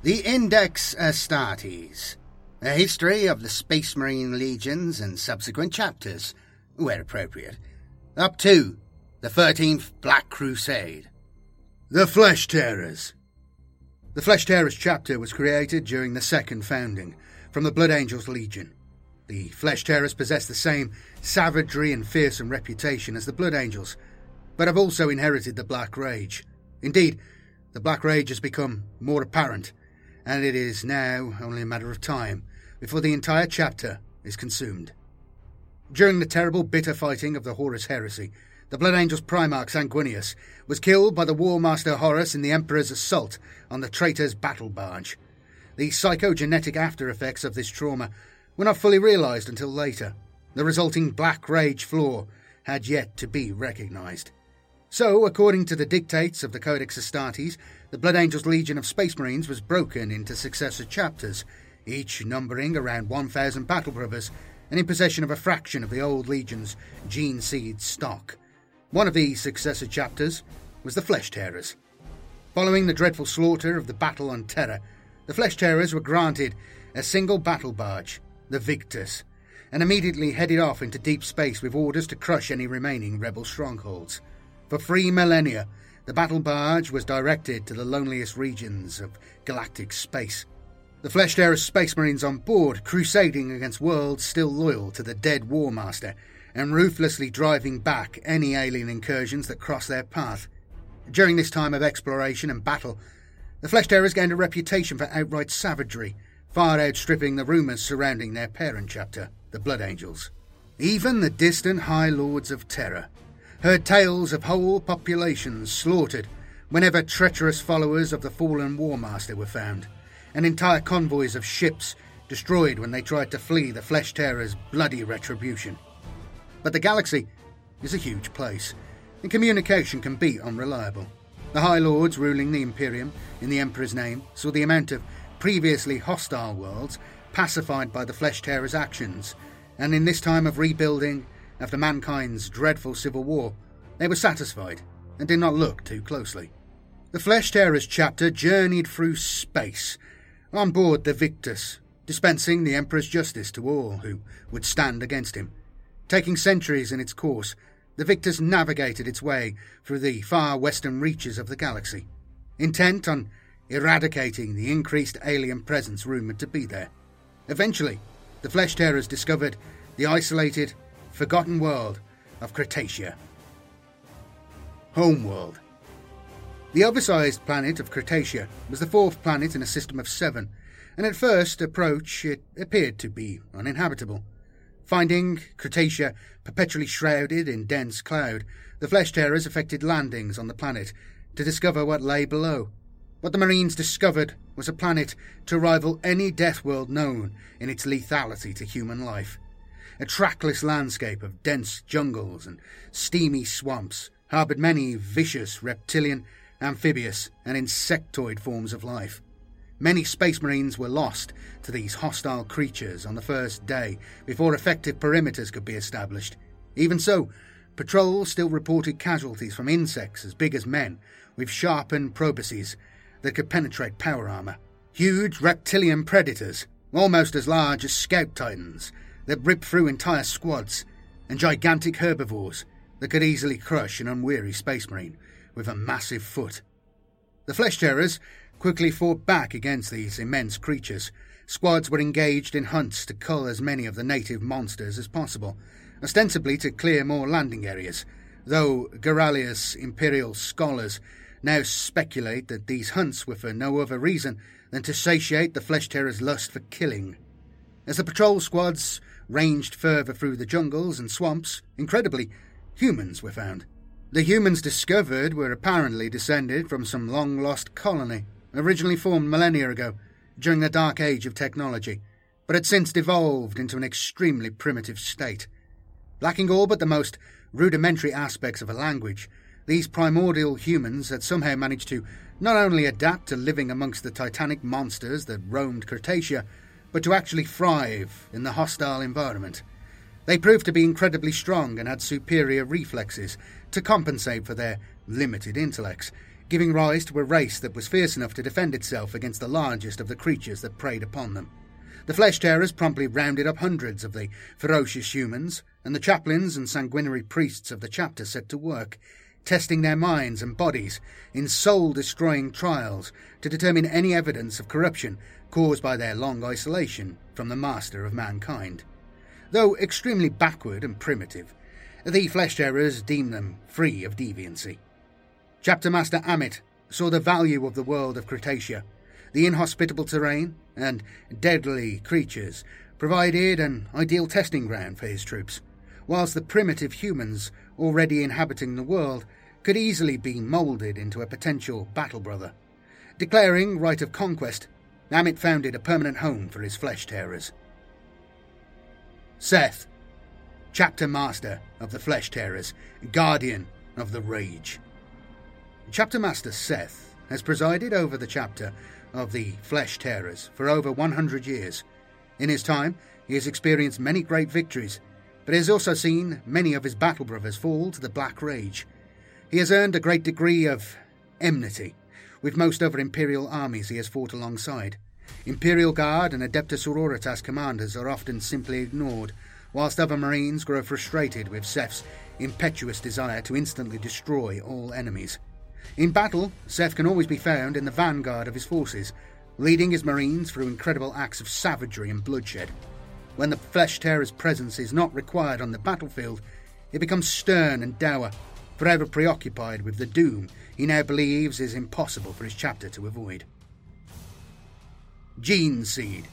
The Index Astartes, a history of the Space Marine legions and subsequent chapters, where appropriate, up to the 13th Black Crusade. The Flesh Tearers. The Flesh Tearers chapter was created during the Second Founding, from the Blood Angels Legion. The Flesh Tearers possess the same savagery and fearsome reputation as the Blood Angels, but have also inherited the Black Rage. Indeed, the Black Rage has become more apparent, and it is now only a matter of time before the entire chapter is consumed. During the terrible bitter fighting of the Horus Heresy, the Blood Angels Primarch Sanguinius was killed by the War Master Horus in the Emperor's assault on the traitor's battle barge. The psychogenetic after-effects of this trauma were not fully realised until later. The resulting Black Rage flaw had yet to be recognised. So, according to the dictates of the Codex Astartes, the Blood Angels Legion of Space Marines was broken into successive chapters, each numbering around 1,000 battle brothers and in possession of a fraction of the old Legion's gene seed stock. One of these successive chapters was the Flesh Tearers. Following the dreadful slaughter of the Battle on Terra, the Flesh Tearers were granted a single battle barge, the Victus, and immediately headed off into deep space with orders to crush any remaining rebel strongholds. For 3 millennia, the battle barge was directed to the loneliest regions of galactic space. The Flesh Tearers Space Marines on board crusading against worlds still loyal to the dead War Master and ruthlessly driving back any alien incursions that crossed their path. During this time of exploration and battle, the Flesh Tearers gained a reputation for outright savagery, far outstripping the rumours surrounding their parent chapter, the Blood Angels. Even the distant High Lords of Terra heard tales of whole populations slaughtered whenever treacherous followers of the fallen War Master were found, and entire convoys of ships destroyed when they tried to flee the Flesh Tearers' bloody retribution. But the galaxy is a huge place, and communication can be unreliable. The High Lords ruling the Imperium in the Emperor's name saw the amount of previously hostile worlds pacified by the Flesh Tearers' actions, and in this time of rebuilding after mankind's dreadful civil war, they were satisfied and did not look too closely. The Flesh Tearers chapter journeyed through space on board the Victus, dispensing the Emperor's justice to all who would stand against him. Taking centuries in its course, the Victus navigated its way through the far western reaches of the galaxy, intent on eradicating the increased alien presence rumoured to be there. Eventually, the Flesh Tearers discovered the isolated, forgotten world of Cretacia. Homeworld. The oversized planet of Cretacia was the 4th planet in a system of 7, and at first approach it appeared to be uninhabitable. Finding Cretacia perpetually shrouded in dense cloud, the Flesh Tearers effected landings on the planet to discover what lay below. What the Marines discovered was a planet to rival any death world known in its lethality to human life. A trackless landscape of dense jungles and steamy swamps harboured many vicious reptilian, amphibious and insectoid forms of life. Many Space Marines were lost to these hostile creatures on the first day before effective perimeters could be established. Even so, patrols still reported casualties from insects as big as men with sharpened probosces that could penetrate power armour. Huge reptilian predators, almost as large as scout titans, that ripped through entire squads, and gigantic herbivores that could easily crush an unweary Space Marine with a massive foot. The Flesh Tearers quickly fought back against these immense creatures. Squads were engaged in hunts to cull as many of the native monsters as possible, ostensibly to clear more landing areas, though Geralius' imperial scholars now speculate that these hunts were for no other reason than to satiate the Flesh Tearers' lust for killing. As the patrol squads ranged further through the jungles and swamps, incredibly, humans were found. The humans discovered were apparently descended from some long-lost colony, originally formed millennia ago, during the dark age of technology, but had since devolved into an extremely primitive state. Lacking all but the most rudimentary aspects of a language, these primordial humans had somehow managed to not only adapt to living amongst the titanic monsters that roamed Cretacia, but to actually thrive in the hostile environment. They proved to be incredibly strong and had superior reflexes to compensate for their limited intellects, giving rise to a race that was fierce enough to defend itself against the largest of the creatures that preyed upon them. The flesh-tearers promptly rounded up hundreds of the ferocious humans, and the chaplains and sanguinary priests of the chapter set to work, testing their minds and bodies in soul-destroying trials to determine any evidence of corruption caused by their long isolation from the master of mankind. Though extremely backward and primitive, the flesh-tearers deemed them free of deviancy. Chapter Master Amit saw the value of the world of Cretacia. The inhospitable terrain and deadly creatures provided an ideal testing ground for his troops, whilst the primitive humans already inhabiting the world could easily be moulded into a potential battle brother. Declaring right of conquest, Amit founded a permanent home for his flesh-tearers. Seth, Chapter Master of the Flesh-tearers, Guardian of the Rage. Chapter Master Seth has presided over the chapter of the Flesh-tearers for over 100 years. In his time, he has experienced many great victories, but he has also seen many of his battle brothers fall to the Black Rage. He has earned a great degree of enmity with most other Imperial armies he has fought alongside. Imperial Guard and Adeptus Sororitas commanders are often simply ignored, whilst other Marines grow frustrated with Seth's impetuous desire to instantly destroy all enemies. In battle, Seth can always be found in the vanguard of his forces, leading his Marines through incredible acts of savagery and bloodshed. When the flesh-tearer's presence is not required on the battlefield, he becomes stern and dour, forever preoccupied with the doom he now believes is impossible for his chapter to avoid. Gene Seed.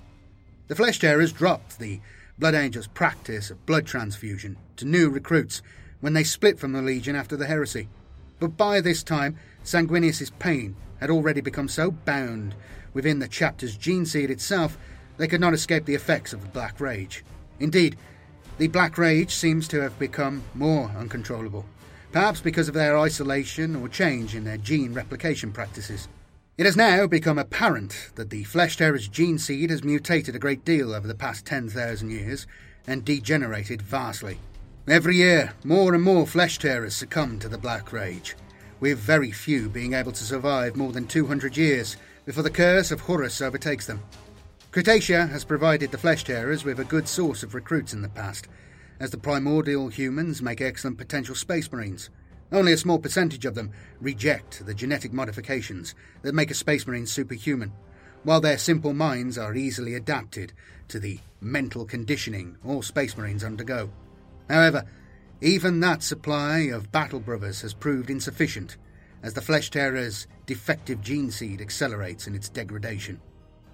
The flesh-tearers dropped the Blood Angels' practice of blood transfusion to new recruits when they split from the Legion after the heresy. But by this time, Sanguinius' pain had already become so bound within the chapter's gene seed itself, they could not escape the effects of the Black Rage. Indeed, the Black Rage seems to have become more uncontrollable, perhaps because of their isolation or change in their gene replication practices. It has now become apparent that the flesh-tearer's gene seed has mutated a great deal over the past 10,000 years and degenerated vastly. Every year, more and more flesh-tearers succumb to the Black Rage, with very few being able to survive more than 200 years before the curse of Horus overtakes them. Cretacia has provided the flesh-tearers with a good source of recruits in the past, as the primordial humans make excellent potential space marines. Only a small percentage of them reject the genetic modifications that make a space marine superhuman, while their simple minds are easily adapted to the mental conditioning all space marines undergo. However, even that supply of battle brothers has proved insufficient, as the flesh-tearer's defective gene seed accelerates in its degradation.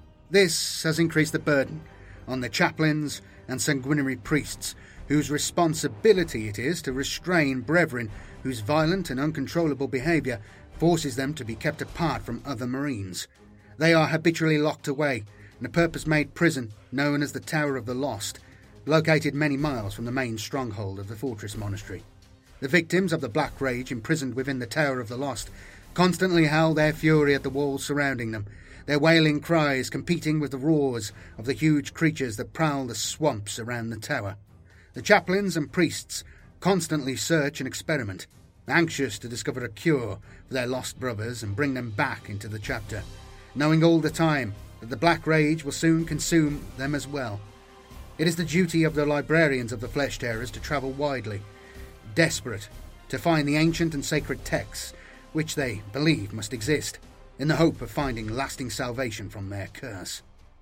This has increased the burden on the chaplains and sanguinary priests, whose responsibility it is to restrain brethren whose violent and uncontrollable behaviour forces them to be kept apart from other Marines. They are habitually locked away in a purpose-made prison known as the Tower of the Lost, located many miles from the main stronghold of the Fortress Monastery. The victims of the Black Rage imprisoned within the Tower of the Lost constantly howl their fury at the walls surrounding them, their wailing cries competing with the roars of the huge creatures that prowl the swamps around the tower. The chaplains and priests constantly search and experiment, anxious to discover a cure for their lost brothers and bring them back into the chapter, knowing all the time that the Black Rage will soon consume them as well. It is the duty of the librarians of the flesh-tearers to travel widely, desperate to find the ancient and sacred texts which they believe must exist, in the hope of finding lasting salvation from their curse.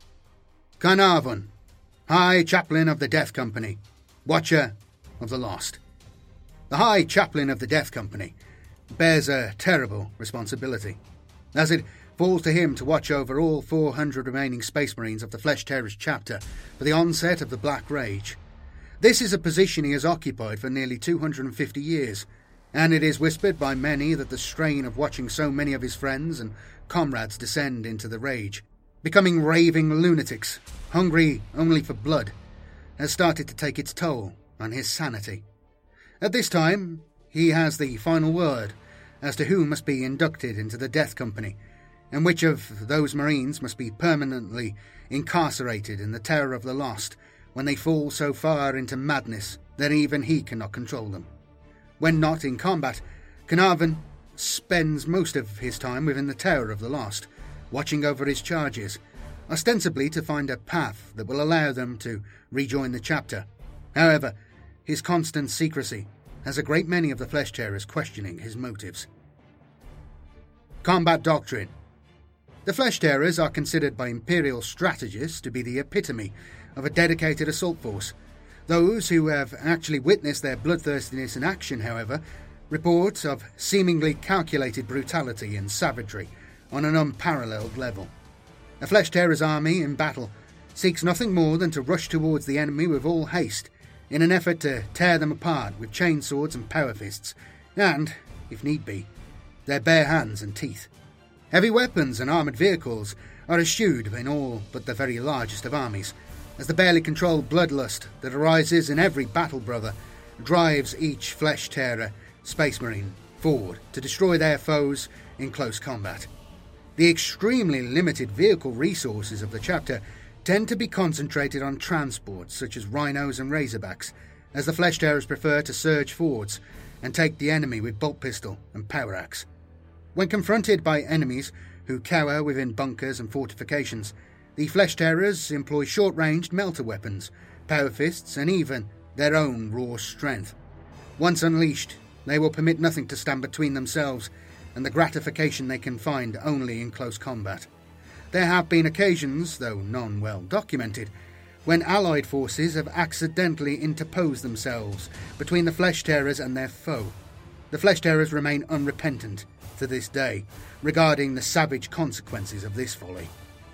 Carnarvon, High Chaplain of the Death Company, Watcher of the Lost. The High Chaplain of the Death Company bears a terrible responsibility, as it falls to him to watch over all 400 remaining Space Marines of the Flesh-tearers chapter for the onset of the Black Rage. This is a position he has occupied for nearly 250 years, and it is whispered by many that the strain of watching so many of his friends and comrades descend into the rage, becoming raving lunatics, hungry only for blood, has started to take its toll on his sanity. At this time, he has the final word as to who must be inducted into the Death Company, and which of those Marines must be permanently incarcerated in the Tower of the Lost when they fall so far into madness that even he cannot control them. When not in combat, Carnarvon spends most of his time within the Tower of the Lost, watching over his charges, ostensibly to find a path that will allow them to rejoin the chapter. However, his constant secrecy has a great many of the Flesh Tearers questioning his motives. Combat Doctrine. The Flesh Tearers are considered by Imperial strategists to be the epitome of a dedicated assault force. Those who have actually witnessed their bloodthirstiness in action, however, report of seemingly calculated brutality and savagery on an unparalleled level. A Flesh Tearers army in battle seeks nothing more than to rush towards the enemy with all haste, in an effort to tear them apart with chainswords and power fists, and, if need be, their bare hands and teeth. Heavy weapons and armoured vehicles are eschewed in all but the very largest of armies, as the barely controlled bloodlust that arises in every battle brother drives each Flesh Tearer Space Marine forward to destroy their foes in close combat. The extremely limited vehicle resources of the chapter tend to be concentrated on transports such as rhinos and razorbacks, as the Flesh Tearers prefer to surge forwards and take the enemy with bolt pistol and power axe. When confronted by enemies who cower within bunkers and fortifications, the Flesh Tearers employ short-ranged melter weapons, power fists, and even their own raw strength. Once unleashed, they will permit nothing to stand between themselves and the gratification they can find only in close combat. There have been occasions, though none well documented, when Allied forces have accidentally interposed themselves between the Flesh Tearers and their foe. The Flesh Tearers remain unrepentant to this day regarding the savage consequences of this folly.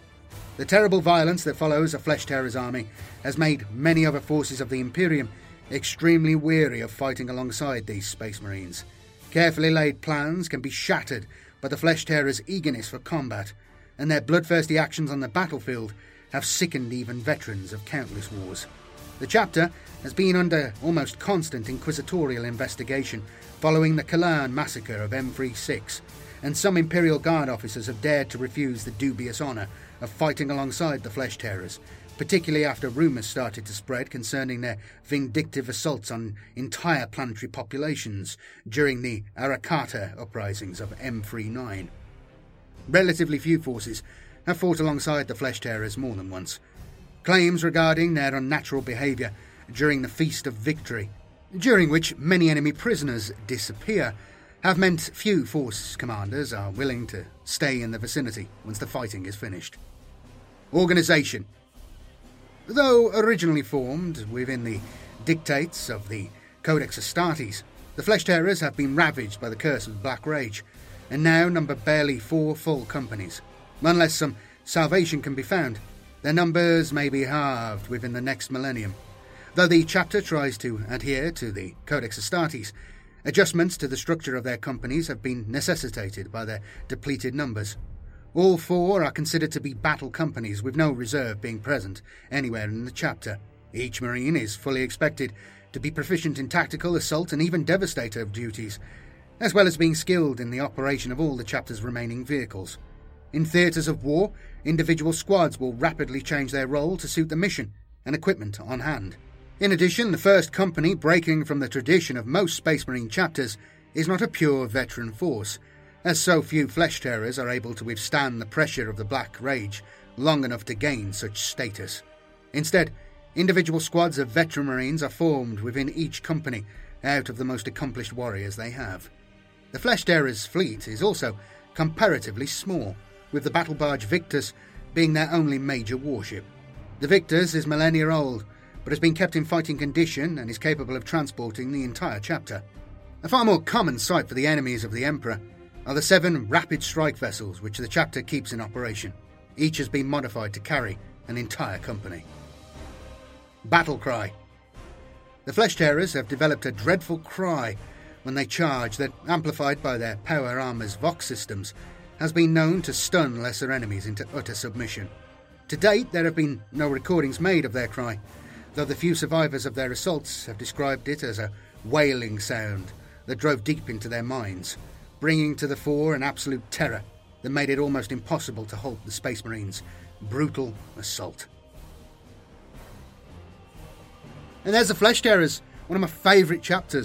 The terrible violence that follows a Flesh Tearers army has made many other forces of the Imperium extremely weary of fighting alongside these Space Marines. Carefully laid plans can be shattered by the Flesh Tearers' eagerness for combat, and their bloodthirsty actions on the battlefield have sickened even veterans of countless wars. The chapter has been under almost constant inquisitorial investigation following the Kalan massacre of M36, and some Imperial Guard officers have dared to refuse the dubious honour of fighting alongside the Flesh Tearers, particularly after rumours started to spread concerning their vindictive assaults on entire planetary populations during the Arakata uprisings of M39. Relatively few forces have fought alongside the Flesh Tearers more than once. Claims regarding their unnatural behaviour during the Feast of Victory, during which many enemy prisoners disappear, have meant few force commanders are willing to stay in the vicinity once the fighting is finished. Organisation. Though originally formed within the dictates of the Codex Astartes, the Flesh Tearers have been ravaged by the curse of the Black Rage, and now number barely 4 full companies. Unless some salvation can be found, their numbers may be halved within the next millennium. Though the chapter tries to adhere to the Codex Astartes, adjustments to the structure of their companies have been necessitated by their depleted numbers. All 4 are considered to be battle companies, with no reserve being present anywhere in the chapter. Each Marine is fully expected to be proficient in tactical, assault, and even devastator duties, as well as being skilled in the operation of all the chapter's remaining vehicles. In theatres of war, individual squads will rapidly change their role to suit the mission and equipment on hand. In addition, the first company, breaking from the tradition of most Space Marine chapters, is not a pure veteran force, as so few Flesh Tearers are able to withstand the pressure of the Black Rage long enough to gain such status. Instead, individual squads of veteran Marines are formed within each company out of the most accomplished warriors they have. The Flesh Tearers' fleet is also comparatively small, with the battle barge Victus being their only major warship. The Victus is millennia old, but has been kept in fighting condition and is capable of transporting the entire chapter. A far more common sight for the enemies of the Emperor are the 7 rapid strike vessels which the chapter keeps in operation. Each has been modified to carry an entire company. Battle Cry. The Flesh Tearers have developed a dreadful cry when they charge that, amplified by their power armor's Vox systems, has been known to stun lesser enemies into utter submission. To date, there have been no recordings made of their cry, though the few survivors of their assaults have described it as a wailing sound that drove deep into their minds, bringing to the fore an absolute terror that made it almost impossible to halt the Space Marines' brutal assault. And there's the Flesh Tearers, one of my favourite chapters.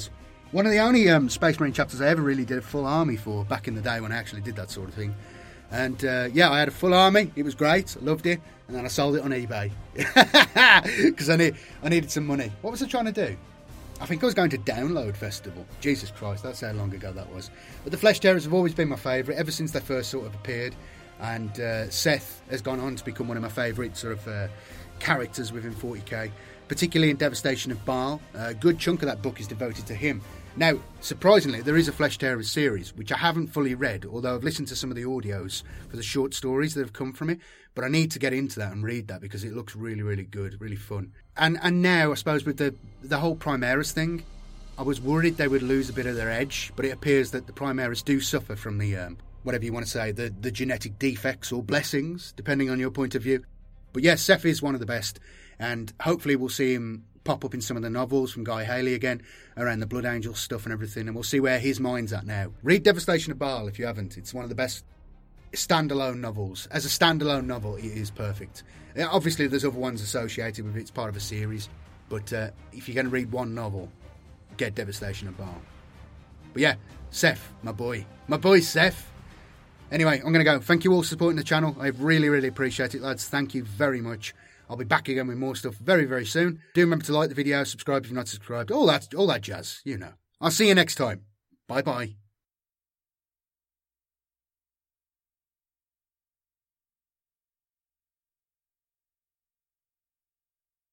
One of the only Space Marine chapters I ever really did a full army for back in the day when I actually did that sort of thing. And yeah, I had a full army. It was great. I loved it. And then I sold it on eBay because I needed some money. What was I trying to do? I think I was going to Download Festival. Jesus Christ, that's how long ago that was. But the Flesh Tearers have always been my favourite ever since they first sort of appeared. And Seth has gone on to become one of my favourite sort of characters within 40k, particularly in Devastation of Baal. A good chunk of that book is devoted to him. Now, surprisingly, there is a Flesh Tearers series, which I haven't fully read, although I've listened to some of the audios for the short stories that have come from it. But I need to get into that and read that because it looks really, really good, really fun. And now, I suppose, with the whole Primaris thing, I was worried they would lose a bit of their edge, but it appears that the Primaris do suffer from the, whatever you want to say, the genetic defects or blessings, depending on your point of view. But yes, Seth is one of the best, and hopefully we'll see him pop up in some of the novels from Guy Haley again, around the Blood Angel stuff and everything, and we'll see where his mind's at now. Read Devastation of Baal if you haven't. It's one of the best standalone novels. As a standalone novel, it is perfect. Obviously, there's other ones associated with it. It's part of a series, but if you're going to read one novel, get Devastation of Baal. But yeah, Seth, my boy Seth. Anyway, I'm going to go. Thank you all for supporting the channel. I really, really appreciate it, lads. Thank you very much. I'll be back again with more stuff very, very soon. Do remember to like the video, subscribe if you're not subscribed, all that jazz, you know. I'll see you next time. Bye-bye.